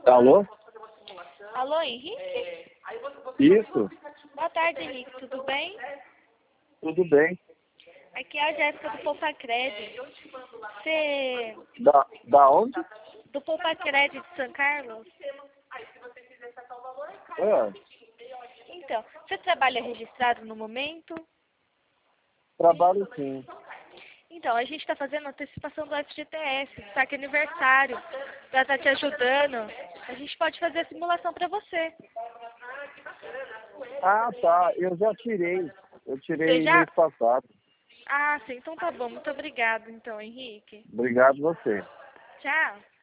Alô? Alô, Henrique? Isso? Boa tarde, Henrique. Tudo bem? Tudo bem. Aqui é a Jéssica do Poupa Crédito. Você... Da onde? Do Poupa Crédito de São Carlos? Ah, Então, você trabalha registrado no momento? trabalho sim. Então, a gente está fazendo antecipação do FGTS, saque aniversário, para estar te ajudando. A gente pode fazer a simulação para você. Ah, tá. Eu já tirei. Eu Você tirei já? mês passado. Ah, sim. Então tá bom. Muito obrigada, então, Henrique. Obrigado você. Tchau.